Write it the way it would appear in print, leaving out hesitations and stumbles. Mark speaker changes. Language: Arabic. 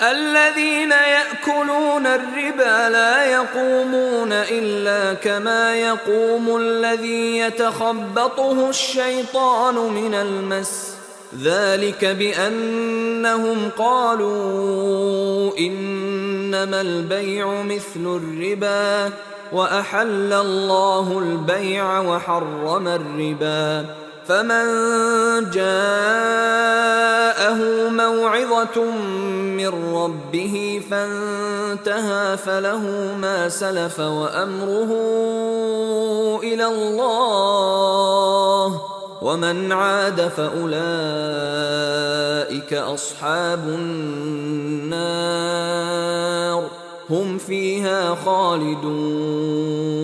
Speaker 1: الذين يأكلون الربا لا يقومون إلا كما يقوم الذي يتخبطه الشيطان من المس، ذلك بأنهم قالوا إنما البيع مثل الربا وأحل الله البيع وحرم الربا. فمن جاءه موعظة من ربه فانتهى فله ما سلف وأمره إلى الله، ومن عاد فأولئك أصحاب النار هم فيها خالدون.